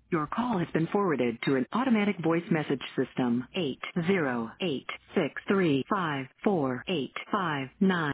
Your call has been forwarded to an automatic voice message system. 808-635-4859.